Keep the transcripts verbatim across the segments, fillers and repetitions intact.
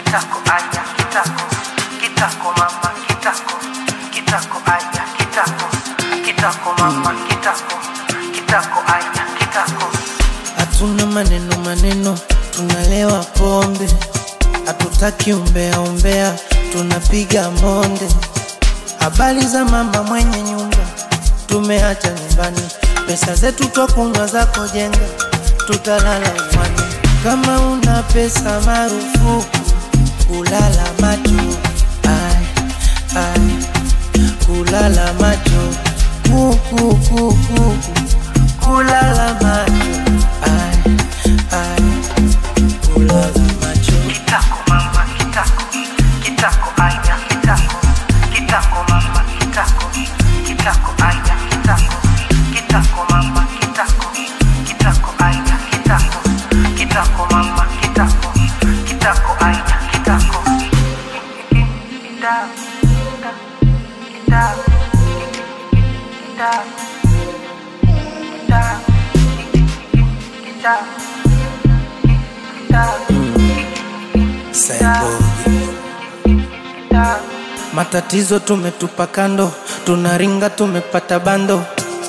kitako aya kitako kitako mama kitako kitako aya kitako kitako mama kitako kitako aya kitako. Hatuna maneno maneno, tunalewa pombe. Hatutaki umbea umbea, tunapiga monde. Habari za mama mwenye nyumba tumeacha nyumbani. Pesa zetu twakunywa zako jenga, tutalala uwani. Kama una pesa marufuku kulala macho. Ay, ay, kulala macho. Kuku kuku kulala macho. Ay, ay, kulala macho. Kitako mama kitako kitako aya kitako kitako mama kitako kitako aya kitako kitako mama kitako kitako aya kitako kitako mama kitako kitako aya kitako. Kitako kitako kitako kitako kitako. Matatizo tumetupa kando, tunaringa tumepata bando.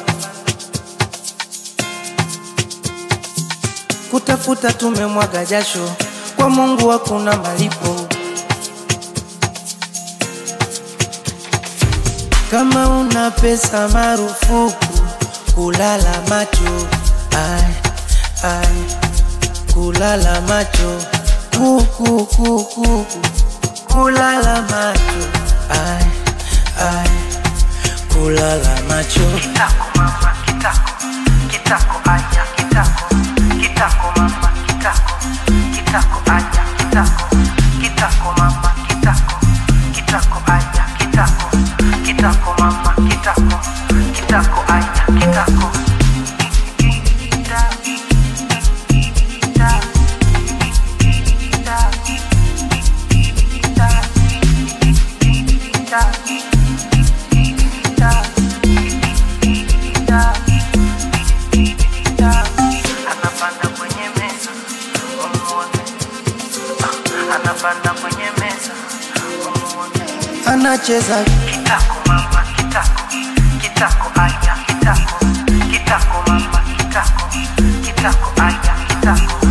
Kutafuta tumemwaga jasho, kwa Mungu hakuna malipo. Kama una pesa marufuku kulala macho. Ay, ay, kulala macho. Kuku kuku kulala macho. Ay, ay, kulala macho. Kitako mama kitako kitako aya kitako kitako mama kitako kitako aya kitako kitako mama kitako kitako aya kitako kitako mama kitako kitako aya kitako. Anapanda kwenye meza umuone, anapanda kwenye meza umuone, Anacheza kitako mama kitako kitako aya kitako kitako mama kitako kitako aya kitako.